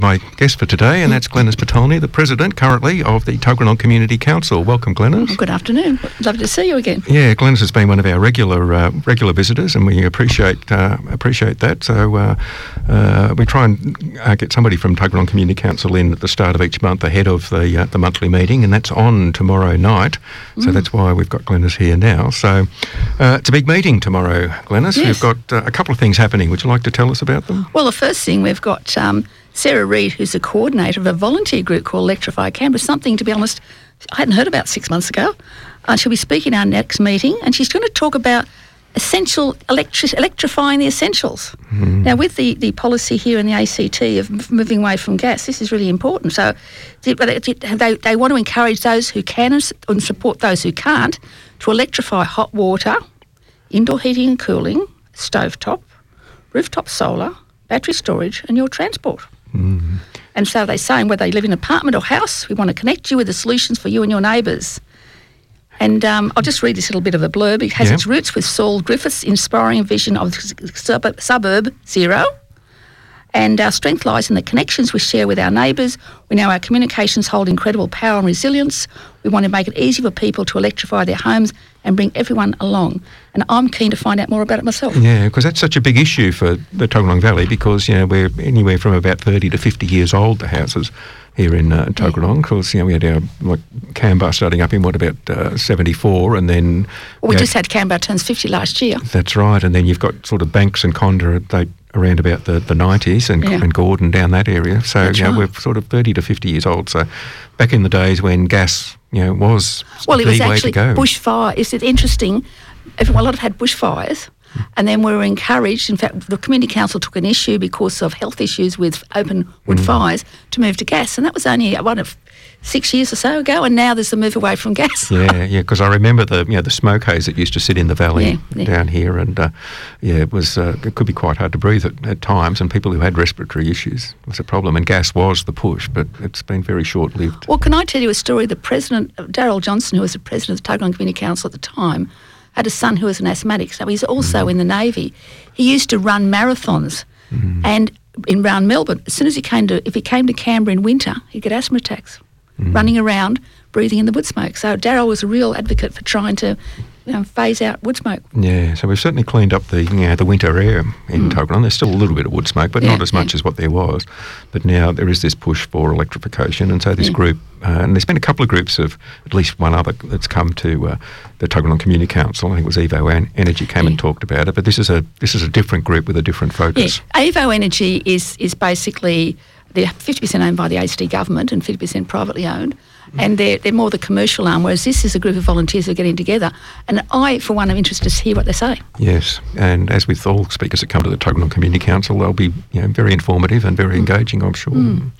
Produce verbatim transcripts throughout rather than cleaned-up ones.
My guest for today, and that's Glenys Patolny, the President currently of the Tuggeranong Community Council. Welcome, Glenys. Well, good afternoon. Lovely to see you again. Yeah, Glenys has been one of our regular uh, regular visitors, and we appreciate uh, appreciate that. So uh, uh, we try and uh, get somebody from Tuggeranong Community Council in at the start of each month ahead of the uh, the monthly meeting, and that's on tomorrow night. So mm. that's why we've got Glenys here now. So uh, it's a big meeting tomorrow, Glenys. Yes. We've got uh, a couple of things happening. Would you like to tell us about them? Well, the first thing, we've got Um, Sarah Reid, who's the coordinator of a volunteer group called Electrify Canberra, something, to be honest, I hadn't heard about six months ago. Uh, she'll be speaking at our next meeting, and she's going to talk about essential electri- electrifying the essentials. Mm. Now, with the, the policy here in the A C T of moving away from gas, this is really important. So they, they want to encourage those who can and support those who can't to electrify hot water, indoor heating and cooling, stovetop, rooftop solar, battery storage and your transport. Mm. And so they're saying whether you live in an apartment or house, we want to connect you with the solutions for you and your neighbours. And um, I'll just read this little bit of a blurb. It has yeah. its roots with Saul Griffiths' inspiring vision of sub- suburb zero. And our strength lies in the connections we share with our neighbours. We know our communications hold incredible power and resilience. We want to make it easy for people to electrify their homes and bring everyone along. And I'm keen to find out more about it myself. Yeah, because that's such a big issue for the Tuggeranong Valley, because, you know, we're anywhere from about thirty to fifty years old, the houses here in uh, Tuggeranong. Because, you know, we had our, like, Canberra starting up in, what, about uh, seventy-four, and then... Well, we know, just had Canberra turns fifty last year. That's right, and then you've got sort of Banks and Conda, they around about the, the nineties, and, yeah. and Gordon down that area. So, That's you know, right. we're sort of thirty to fifty years old. So back in the days when gas, you know, was well, the it was way actually to go. bushfire. Is it interesting? Everyone, a lot of had bushfires, mm. and then we were encouraged. In fact, the community council took an issue because of health issues with open wood mm. fires to move to gas, and that was only one of six years or so ago. And now there's the move away from gas. Yeah, yeah. Because I remember the you know the smoke haze that used to sit in the valley yeah, yeah. down here, and uh, yeah, it was uh, it could be quite hard to breathe at, at times, and people who had respiratory issues was a problem. And gas was the push, but it's been very short lived. Well, can I tell you a story? The president, Daryl Johnson, who was the president of the Tuggeranong Community Council at the time, had a son who was an asthmatic, so he's also mm. in the Navy. He used to run marathons, mm. and in around Melbourne, as soon as he came to, if he came to Canberra in winter, he'd get asthma attacks, mm. running around, breathing in the wood smoke. So Daryl was a real advocate for trying to, you know, phase out wood smoke. Yeah, so we've certainly cleaned up the you know, the winter air in mm. Tuggeranong. There's still a little bit of wood smoke, but yeah, not as much yeah. as what there was. But now there is this push for electrification, and so this yeah. group, uh, and there's been a couple of groups of at least one other that's come to uh, the Tuggeranong Community Council. I think it was Evo Energy came yeah. and talked about it, but this is a this is a different group with a different focus. Yeah. Evo Energy is is basically they're fifty percent owned by the A C T government and fifty percent privately owned. And they're, they're more the commercial arm, whereas this is a group of volunteers who are getting together. And I, for one, am interested to hear what they say. Yes, and as with all speakers that come to the Tuggeranong Community Council, they'll be you know, very informative and very mm. engaging, I'm sure. Mm.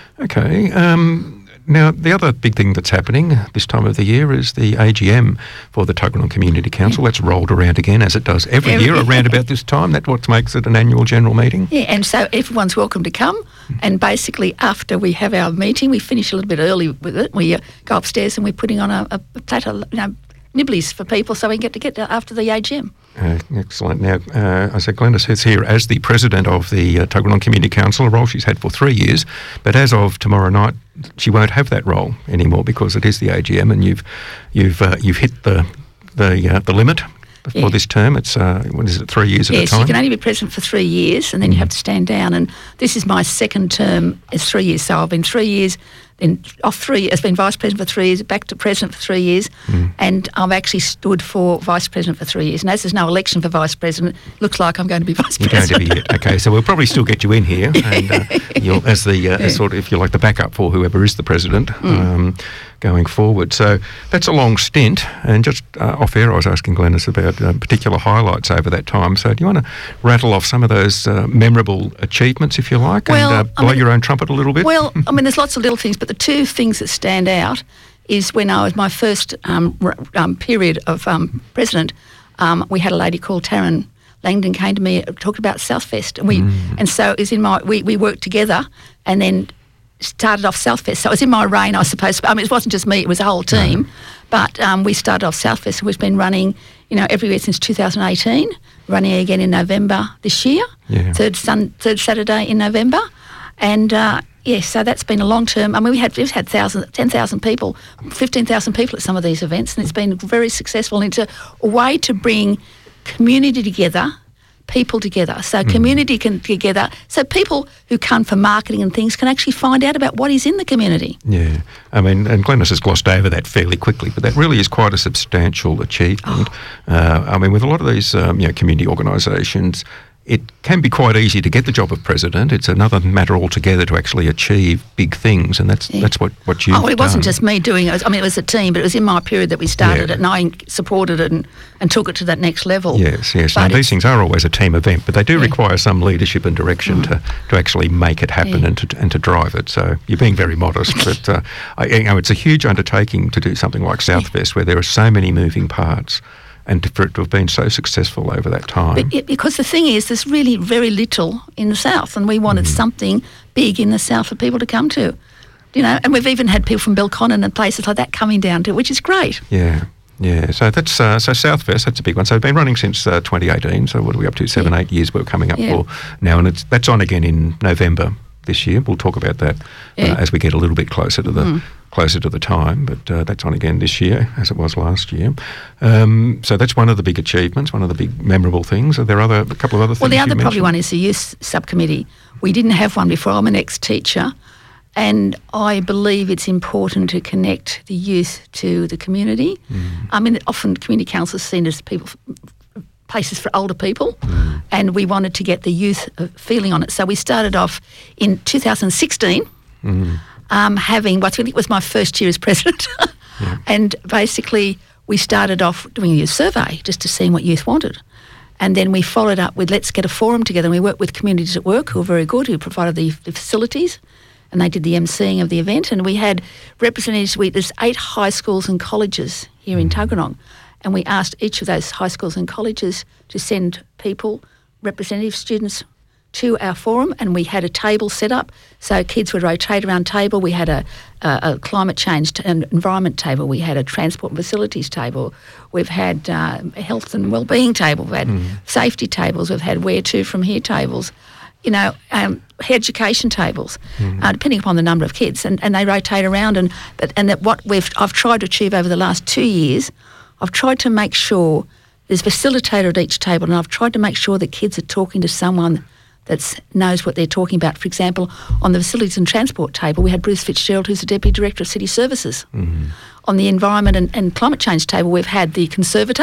Okay. Um, now, the other big thing that's happening this time of the year is the A G M for the Tuggeranong Community Council. Yeah. That's rolled around again, as it does every, every year around about this time. That's what makes it an annual general meeting. Yeah, and so everyone's welcome to come. Mm. And basically, after we have our meeting, we finish a little bit early with it. We uh, go upstairs and we're putting on a, a platter, you know, nibblies for people so we can get to get to after the A G M. Uh, excellent. Now, uh, I said Glenys is here as the president of the uh, Tuggeranong Community Council, a role she's had for three years. But as of tomorrow night, she won't have that role anymore because it is the A G M, and you've you've uh, you've hit the the uh, the limit for yeah. this term. It's uh, what is it, three years at yes, a time? Yes, you can only be president for three years, and then mm. you have to stand down. And this is my second term as three years. So I've been three years. Then off three, has been vice president for three years, back to president for three years, mm. and I've actually stood for vice president for three years. And as there's no election for vice president, it looks like I'm going to be vice You're president. You're going to be it. Okay, so we'll probably still get you in here, and uh, you'll, as the uh, yeah. as sort of, if you like, the backup for whoever is the president mm. um, going forward. So that's a long stint, and just uh, off air, I was asking Glenys about uh, particular highlights over that time. So do you want to rattle off some of those uh, memorable achievements, if you like, well, and uh, blow I mean, your own trumpet a little bit? Well, I mean, there's lots of little things, but the two things that stand out is when I was my first um, r- um, period of um, president, um, we had a lady called Taryn Langdon came to me, talked about Southfest, and we mm. and so it was in my we, we worked together, and then started off Southfest. So it was in my reign, I suppose. I mean, it wasn't just me; it was a whole team. No. But um, we started off Southfest, and we've been running, you know, every year since two thousand eighteen. Running again in November this year, yeah. third sun, third Saturday in November. And uh, Yes, so that's been a long term. I mean, we had we've had thousands, ten thousand people, fifteen thousand people at some of these events, and it's been very successful. And it's a way to bring community together, people together. So community can together. So people who come for marketing and things can actually find out about what is in the community. Yeah, I mean, and Glenys has glossed over that fairly quickly, but that really is quite a substantial achievement. Oh. Uh, I mean, with a lot of these, um, you know, community organisations, it can be quite easy to get the job of president. It's another matter altogether to actually achieve big things, and that's yeah. that's what, what you've done. Oh, it done. wasn't just me doing it. I mean, it was a team, but it was in my period that we started yeah. it, and I supported it and, and took it to that next level. Yes, yes. Now, these things are always a team event, but they do yeah. require some leadership and direction mm. to, to actually make it happen yeah. and to and to drive it. So you're being very modest, but uh, I, you know, it's a huge undertaking to do something like Southfest, yeah. where there are so many moving parts. And for it to have been so successful over that time. But, because the thing is, there's really very little in the south, and we wanted mm. something big in the south for people to come to. You know, and we've even had people from Belconnen and places like that coming down to it, which is great. Yeah, yeah. So that's uh, so Southfest. That's a big one. So it's been running since uh, twenty eighteen. So what are we up to? Seven, yeah. eight years we're coming up yeah. for now, and it's that's on again in November this year. We'll talk about that yeah. uh, as we get a little bit closer to the. Mm. closer to the time, but uh, that's on again this year, as it was last year. Um, so that's one of the big achievements, one of the big memorable things. Are there other a couple of other things? Well, the other you probably one is the youth subcommittee. We didn't have one before. I'm an ex-teacher, and I believe it's important to connect the youth to the community. Mm. I mean, often community councils are seen as people, places for older people, mm. and we wanted to get the youth feeling on it. So we started off in two thousand sixteen. Mm. Um, having, what I think was my first year as president. yeah. And basically we started off doing a youth survey just to see what youth wanted. And then we followed up with let's get a forum together. And we worked with Communities at Work, who were very good, who provided the, the facilities, and they did the emceeing of the event. And we had representatives, we, there's eight high schools and colleges here in Tuggeranong. And we asked each of those high schools and colleges to send people, representative students, to our forum, and we had a table set up so kids would rotate around table. We had a, a, a climate change t- and environment table. We had a transport and facilities table. We've had uh, a health and wellbeing table. We've had mm. safety tables. We've had where to from here tables. You know, um, education tables, mm. uh, depending upon the number of kids, and, and they rotate around. And but and that what we've I've tried to achieve over the last two years, I've tried to make sure there's a facilitator at each table, and I've tried to make sure that kids are talking to someone that knows what they're talking about. For example, on the facilities and transport table, we had Bruce Fitzgerald, who's the Deputy Director of City Services. Mm-hmm. On the environment and, and climate change table, we've had the Conservator,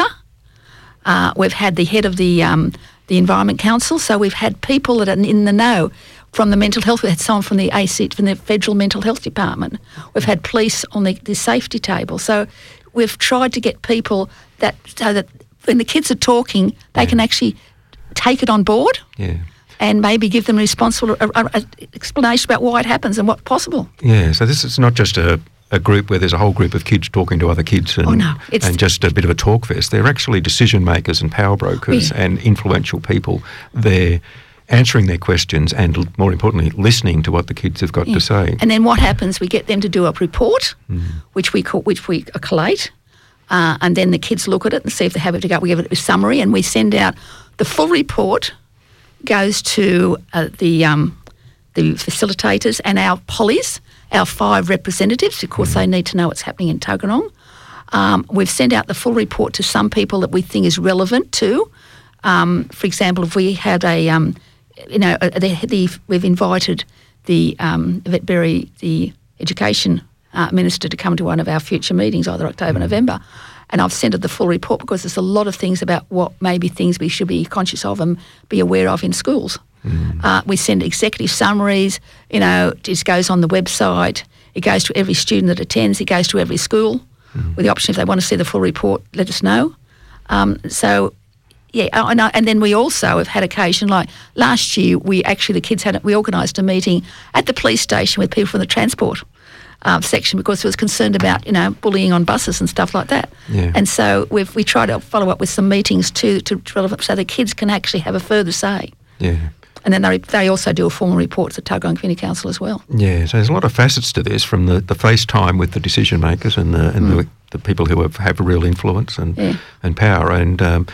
uh, we've had the head of the um, the Environment Council, so we've had people that are in the know. From the mental health, we had someone from the A C, from the Federal Mental Health Department. We've had police on the, the safety table. So we've tried to get people that, so that when the kids are talking, they yeah. can actually take it on board. Yeah. And maybe give them a responsible a, a, a explanation about why it happens and what's possible. Yeah, so this is not just a, a group where there's a whole group of kids talking to other kids and, oh, no, and just a bit of a talk fest. They're actually decision makers and power brokers yeah. and influential people. They're answering their questions and, more importantly, listening to what the kids have got yeah. to say. And then what happens, we get them to do a report, mm. which we call, which we collate, uh, and then the kids look at it and see if they're happy to go. We give it a summary, and we send out the full report. Goes to uh, the um, the facilitators and our pollies, our five representatives. Of course, mm. they need to know what's happening in Tuggeranong. Um, we've sent out the full report to some people that we think is relevant to. Um, for example, if we had a, um, you know, the, the, we've invited the um, Yvette Berry, the education uh, minister, to come to one of our future meetings, either October, mm. November. And I've sent her the full report because there's a lot of things about what maybe things we should be conscious of and be aware of in schools. Mm. Uh, we send executive summaries, you know, it just goes on the website. It goes to every student that attends. It goes to every school mm. with the option, if they want to see the full report, let us know. Um, so, yeah, and, and then we also have had occasion, like last year, we actually, the kids had, we organised a meeting at the police station with people from the transport Uh, section because it was concerned about, you know, bullying on buses and stuff like that. Yeah. And so we've we try to follow up with some meetings too, to relevant, so the kids can actually have a further say. Yeah. And then they they also do a formal report to the Tuggeranong Community Council as well. Yeah, so there's a lot of facets to this, from the, the FaceTime with the decision makers and the and mm. the, the people who have, have real influence and yeah. and power. And um,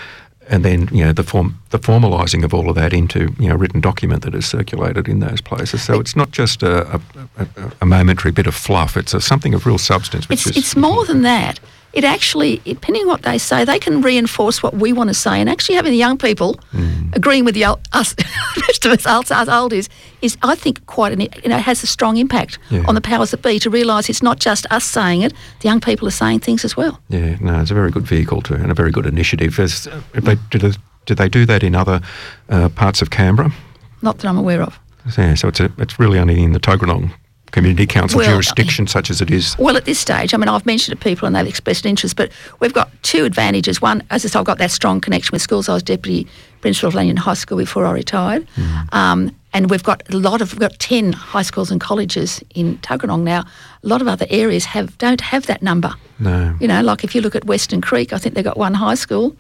and then, you know, the form, the formalising of all of that into, you know, a written document that is circulated in those places. So it's not just a, a, a, a momentary bit of fluff. It's a, something of real substance. Which it's is it's more than that. It actually, depending on what they say, they can reinforce what we want to say. And actually having the young people mm. agreeing with the old, us, the rest of us, us, us oldies, is, I think, quite an, you know, has a strong impact yeah. on the powers that be to realise it's not just us saying it, the young people are saying things as well. Yeah, no, it's a very good vehicle to, and a very good initiative. As, uh, they, do, they, do they do that in other uh, parts of Canberra? Not that I'm aware of. Yeah, so it's, a, it's really only in the Tuggeranong Community Council well, jurisdiction such as it is? Well, at this stage, I mean, I've mentioned to people and they've expressed interest, but we've got two advantages. One, as I said, I've got that strong connection with schools. I was Deputy Principal of Lanyon High School before I retired. Mm. Um, and we've got a lot of, we've got ten high schools and colleges in Tuggeranong now. A lot of other areas have don't have that number. No. You know, like if you look at Western Creek, I think they've got one high school.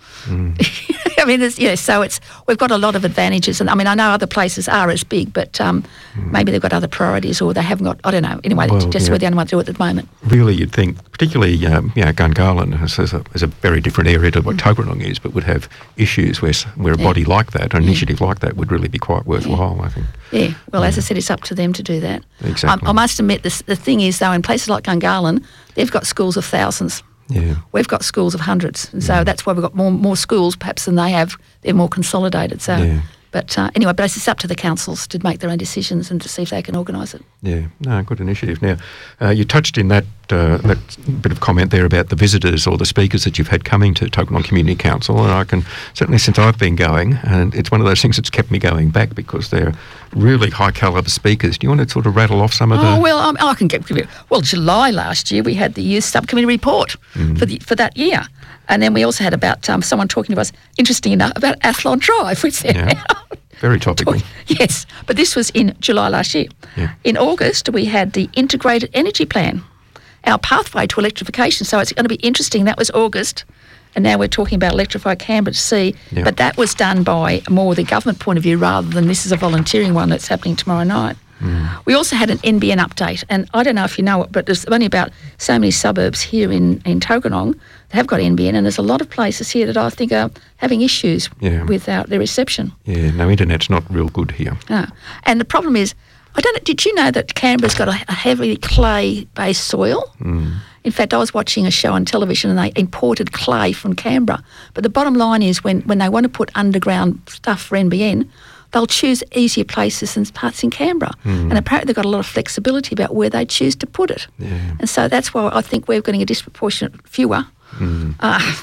Mm. I mean, there's, you know, so it's, we've got a lot of advantages. And I mean, I know other places are as big, but um, mm. maybe they've got other priorities or they haven't got, I don't know. Anyway, well, just yeah. we're the only ones to do it at the moment. Really, you'd think, particularly, um, you know, Gungahlin is, is, a, is a very different area to what mm. Tuggeranong is, but would have issues where, where a yeah. body like that, an yeah. initiative like that would really be quite worthwhile, yeah. I think. Yeah, well, yeah. as I said, it's up to them to do that. Exactly. Um, I must admit, this, the thing is, though, in places like Gungahlin, they've got schools of thousands. Yeah. We've got schools of hundreds. And so yeah. that's why we've got more more schools perhaps than they have. They're more consolidated. So, yeah. But uh, anyway, but it's up to the councils to make their own decisions and to see if they can organise it. Yeah, no, good initiative. Now, uh, you touched in that uh, that bit of comment there about the visitors or the speakers that you've had coming to Tuggeranong Community Council, and I can, certainly since I've been going, and it's one of those things that's kept me going back because they're really high calibre speakers. Do you want to sort of rattle off some of the... Oh, well, um, I can get... Well, July last year, we had the Youth Subcommittee report mm. for the for that year. And then we also had about um, someone talking to us, interesting enough, about Athlon Drive, which they're yeah. now... Very topical. Yes, but this was in July last year. Yeah. In August, we had the Integrated Energy Plan, our pathway to electrification. So it's going to be interesting. That was August, and now we're talking about Electrify Canberra to see. Yeah. But that was done by more the government point of view rather than this is a volunteering one that's happening tomorrow night. Mm. We also had an N B N update, and I don't know if you know it, but there's only about so many suburbs here in, in Tuggeranong that have got N B N, and there's a lot of places here that I think are having issues yeah. with uh, their reception. Yeah, no, internet's not real good here. No. And the problem is, I don't know, did you know that Canberra's got a, a heavily clay-based soil? Mm. In fact, I was watching a show on television and they imported clay from Canberra. But the bottom line is when, when they want to put underground stuff for N B N, they'll choose easier places than parts in Canberra. Mm. And apparently they've got a lot of flexibility about where they choose to put it. Yeah. And so that's why I think we're getting a disproportionate fewer mm. uh,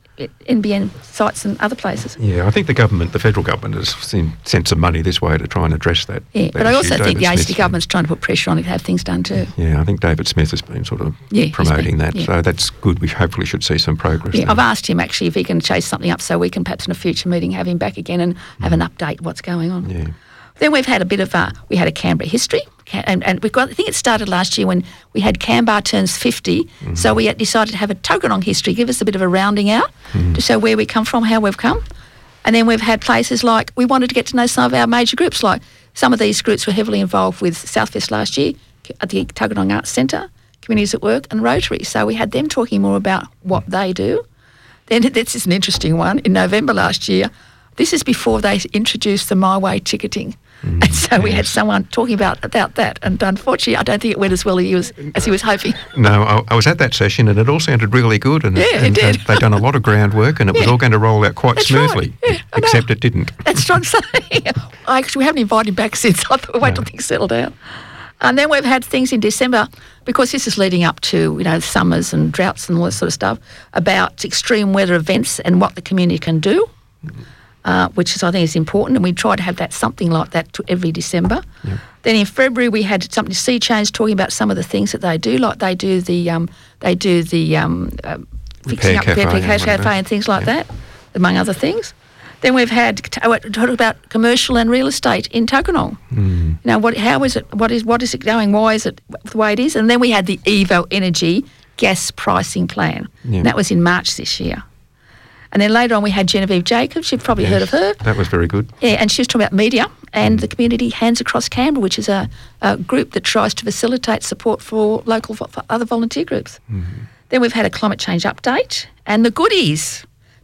N B N sites and other places. Yeah, I think the government, the federal government, has seen, sent some money this way to try and address that. Yeah, that but I also issue. think David the A C T Smith's government's trying to put pressure on it to have things done too. Yeah, I think David Smith has been sort of yeah, promoting been, that, yeah. so that's good. We hopefully should see some progress. Yeah, there. I've asked him actually if he can chase something up so we can perhaps in a future meeting have him back again and have mm. an update what's going on. Yeah. Then we've had a bit of a, we had a Canberra history, and, and we've got, I think it started last year when we had Canberra turns fifty, mm-hmm. so we had decided to have a Tuggeranong history, give us a bit of a rounding out mm-hmm. to show where we come from, how we've come. And then we've had places like, we wanted to get to know some of our major groups, like some of these groups were heavily involved with Southfest last year at the Tuggeranong Arts Centre, Communities at Work and Rotary. So we had them talking more about what they do. Then this is an interesting one. In November last year, this is before they introduced the My Way ticketing. Mm, and so we yes. had someone talking about about that, and unfortunately, I don't think it went as well as he was, as he was hoping. No, I, I was at that session, and it all sounded really good, and, yeah, and it did. they'd done a lot of groundwork, and it yeah. was all going to roll out quite That's smoothly, right. yeah, except it didn't. That's what I'm saying. I actually we haven't invited him back since. I thought we'll wait no. till things settle down. And then we've had things in December, because this is leading up to, you know, summers and droughts and all this sort of stuff, about extreme weather events and what the community can do. Mm. Uh, which is, I think, is important, and we try to have that something like that to every December. Yep. Then in February we had something to Sea Change talking about some of the things that they do, like they do the um, they do the um, uh, fixing up cafe, repair and, cafe and things like yep. that, among other things. Then we've had talk about commercial and real estate in Tuggeranong. Mm. Now, what how is it? What is what is it going? Why is it the way it is? And then we had the Evo Energy gas pricing plan. Yep. And that was in March this year. And then later on we had Genevieve Jacobs, you've probably yes, heard of her. That was very good. Yeah, and she was talking about media and mm. the community Hands Across Canberra, which is a, a group that tries to facilitate support for local, for other volunteer groups. Mm. Then we've had a climate change update and the goodies.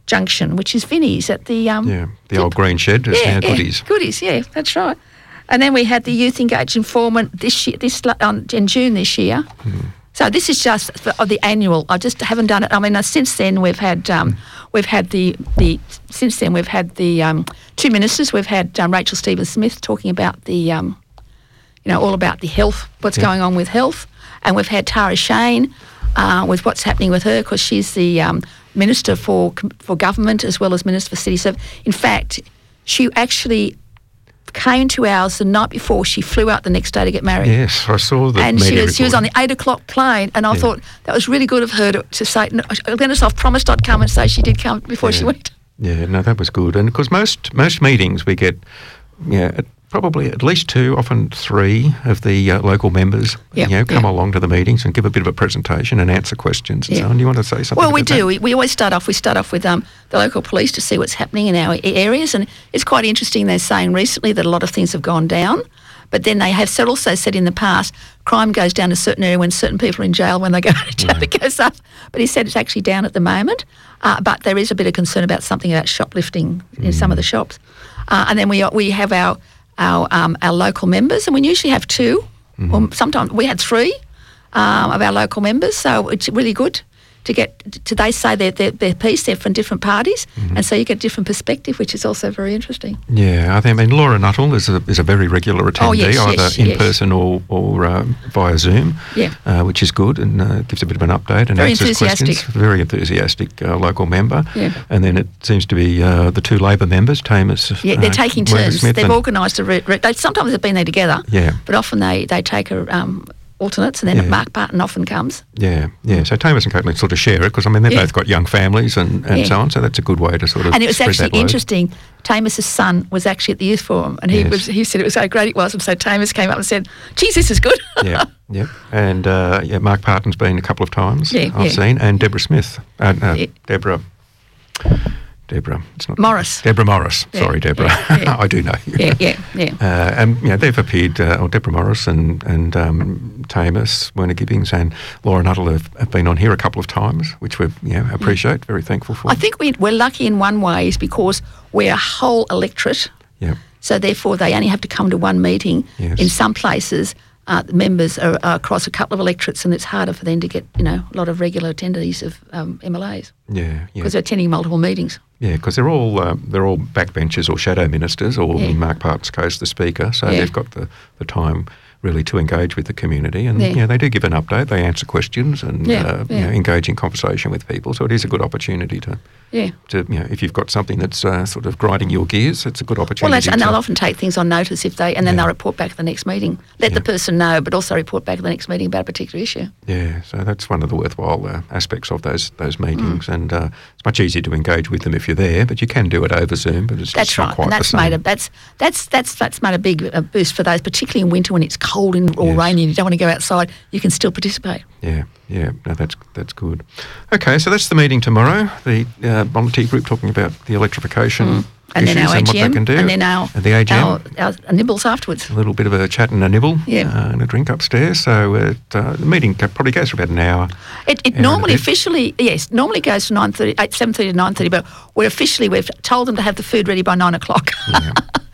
Junction, which is Vinnie's at the... Um, Yeah, the old green shed is yeah, now yeah, Goodies. Goodies, yeah, that's right. And then we had the Youth Engaged Informant this year, this um, in June this year. Mm. So this is just for, of the annual. I just haven't done it. I mean, uh, since then we've had um, mm. we've had the the since then we've had the um, two ministers. We've had um, Rachel Stephen-Smith talking about the um, you know all about the health, what's yeah. going on with health, and we've had Tara Shane uh, with what's happening with her because she's the um, Minister for for Government as well as Minister for City Service. In fact, she actually came to ours the night before. She flew out the next day to get married. Yes, I saw the and media she was, she was on recording. the eight o'clock plane, and I Yeah. thought that was really good of her to, to say, no, Glenys, I've promised I'd come, and say she did come before Yeah. she went. Yeah, no, that was good. And because most most meetings we get, yeah, at probably at least two, often three of the uh, local members, Yeah, you know, come yeah. along to the meetings and give a bit of a presentation and answer questions and Yeah. so on. Do you want to say something Well, we about do. that? We, we always start off. We start off with um, the local police to see what's happening in our a- areas, and it's quite interesting. They're saying recently that a lot of things have gone down, but then they have said, also said in the past, crime goes down a certain area when certain people are in jail. When they go to jail, it goes up. But he said it's actually down at the moment. Uh, but there is a bit of concern about something about shoplifting in some of the shops, uh, and then we we have our our um, our local members, and we usually have two, Mm-hmm. or sometimes we had three um, of our local members. So it's really good to get to. They say their their, their piece. They're from different parties, Mm-hmm. and so you get different perspective, which is also very interesting. Yeah, I think. I mean, Laura Nuttall is a is a very regular attendee, Oh, yes, either yes, in yes. person or or um, via Zoom. Yeah. uh, which is good and uh, gives a bit of an update and Very answers enthusiastic. questions. Very enthusiastic uh, local member. Yeah. And then it seems to be uh, the two Labor members, Tamus. Yeah, they're uh, taking turns. Worthersmith They've and- organised a. Re- re- they sometimes they've been there together. Yeah. But often they they take a. Um, alternates, and then Yeah. Mark Barton often comes. Yeah, yeah. So Tamus and Caitlin sort of share it because I mean they've Yeah. both got young families and, and Yeah. so on. So that's a good way to sort of And it was spread actually that load. interesting. Tamus's son was actually at the youth forum, and he Yes. was. He said it was how great it was, and so Tamus came up and said, "Geez, this is good." Yeah, yeah. And uh, yeah, Mark Parton's been a couple of times. Yeah, I've yeah. seen, and Deborah Smith, uh, uh, Yeah. Deborah. Deborah, it's not Morris. Deborah Morris. Yeah, Sorry, Deborah. yeah, yeah. I do know you. yeah, yeah, yeah. Uh, and yeah, they've appeared, uh, or Deborah Morris and and um, Tamus, Werner Gibbings, and Laura Nuttall have, have been on here a couple of times, which we you know, appreciate, very thankful for. I think we, we're lucky in one way is because we're a whole electorate, Yeah, so therefore they only have to come to one meeting. Yes. In some places, uh, the members are, are across a couple of electorates, and it's harder for them to get, you know, a lot of regular attendees of um, M L As yeah, yeah. because they're attending multiple meetings. Yeah, because they're all uh, they're all backbenchers or shadow ministers, or Yeah. in Mark Parton's case, the speaker. So Yeah. they've got the, the time really to engage with the community, and Yeah. you know, they do give an update. They answer questions and Yeah, uh, yeah. You know, engage in conversation with people. So it is a good opportunity to, Yeah. to you know, if you've got something that's uh, sort of grinding your gears, it's a good opportunity. Well, that's, and to, they'll often take things on notice if they, and then Yeah. they'll report back at the next meeting. Let Yeah. the person know, but also report back at the next meeting about a particular issue. Yeah, so that's one of the worthwhile uh, aspects of those those Mm. meetings, and uh, it's much easier to engage with them if you're there. But you can do it over Zoom, but it's That's just not right, quite and that's the same. made a that's that's that's that's made a big uh, boost for those, particularly in winter when it's cold and or Yes. rainy and you don't want to go outside. You can still participate. Yeah, yeah, no, that's that's good. Okay, so that's the meeting tomorrow. The uh, volunteer group talking about the electrification And then issues our and A what G they M, can do. and then our And the A G M. our, our nibbles afterwards. A little bit of a chat and a nibble, Yeah. uh, and a drink upstairs. So it, uh, the meeting ca- probably goes for about an hour. It, it hour and a normally bit. officially yes normally goes from nine thirty, seven thirty to nine thirty, but we're officially we've told them to have the food ready by nine o'clock. Yeah.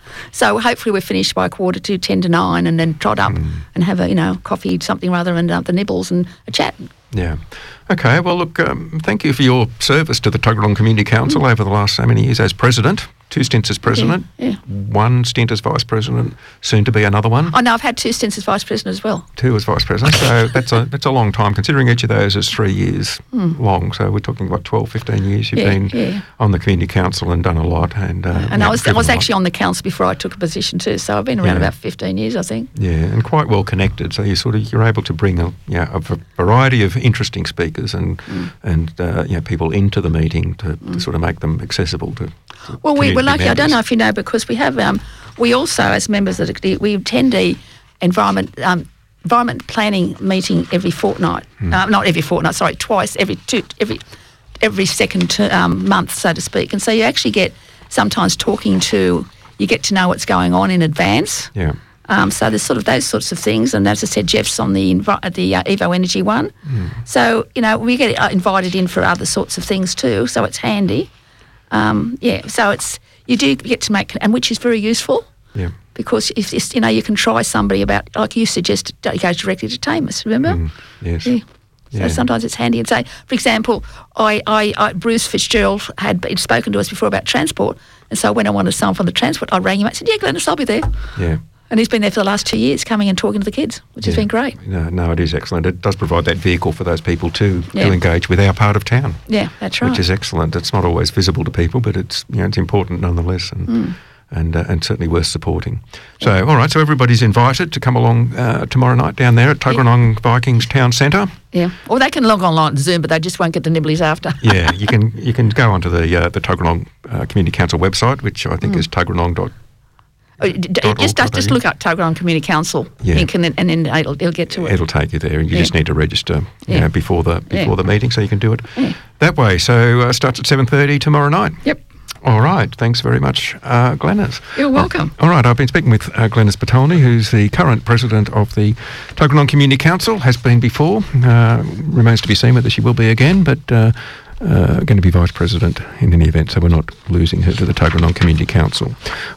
So hopefully we're finished by quarter to ten to nine, and then trot up Mm. and have a you know coffee something rather and uh, the nibbles and a chat. Yeah. Okay. Well, look. Um, thank you for your service to the Tuggeranong Community Council over the last so many years as president. Two stints as president. yeah. One stint as vice president. Soon to be another one. Oh no, I've had two stints as vice president as well. Two as vice president. So that's a that's a long time, considering each of those is three years long. So we're talking about twelve, fifteen years you've Yeah, been yeah. on the community council and done a lot. And uh, And yeah, I was I driven was a lot. actually on the council before I took a position too, so I've been around Yeah. about fifteen years, I think. Yeah, and quite well connected. So you sort of you're able to bring a you know, a v- variety of interesting speakers and Mm. and uh, you know, people into the meeting to, to sort of make them accessible to. to Well, we, we're community lucky. I don't members. know if you know, because we have um, we also as members of the we attend the environment um, environment planning meeting every fortnight. Hmm. Uh, not every fortnight. Sorry, twice every two every every second ter- um, month, so to speak. And so you actually get sometimes talking to you get to know what's going on in advance. Yeah. Um, so there's sort of those sorts of things, and as I said, Jeff's on the envi- the uh, Evo Energy one. Hmm. So you know we get uh, invited in for other sorts of things too. So it's handy. Um, yeah, so it's you do get to make, and which is very useful. Yeah. Because if it's, you know, you can try somebody about, like you suggested, it goes directly to Tamus, remember? Mm, yes. Yeah. So Yeah. sometimes it's handy. And say, for example, I, I, I, Bruce Fitzgerald had been spoken to us before about transport, and so when I wanted someone from the transport, I rang him up and said, yeah, Glenys, I'll be there. Yeah. And he's been there for the last two years coming and talking to the kids, which has Yeah. been great. No, no, it is excellent. It does provide that vehicle for those people to, Yeah. to engage with our part of town. Yeah, that's right. Which is excellent. It's not always visible to people, but it's you know it's important nonetheless, and Mm. and uh, and certainly worth supporting. So, all right. So everybody's invited to come along uh, tomorrow night down there at Tuggeranong Vikings Town Centre. Yeah. Or they can log online to Zoom, but they just won't get the nibblies after. Yeah, you can you can go onto the uh, the Tuggeranong uh, Community Council website, which I think Mm. is tuggeranong dot. Oh, d- d- dot just org dot just A U. look up Tuggeranong Community Council, Yeah. link, and then, and then it'll, it'll get to it. It'll take you there, and you Yeah. just need to register you Yeah. know, before the before Yeah. the meeting, so you can do it Yeah. that way. So uh, starts at seven thirty tomorrow night. Yep. All right. Thanks very much, uh, Glenys. You're welcome. All right. I've been speaking with uh, Glenys Bertolini, who's the current president of the Tuggeranong Community Council, has been before. Uh, remains to be seen whether she will be again, but uh, uh, going to be vice president in any event, so we're not losing her to the Tuggeranong Community Council.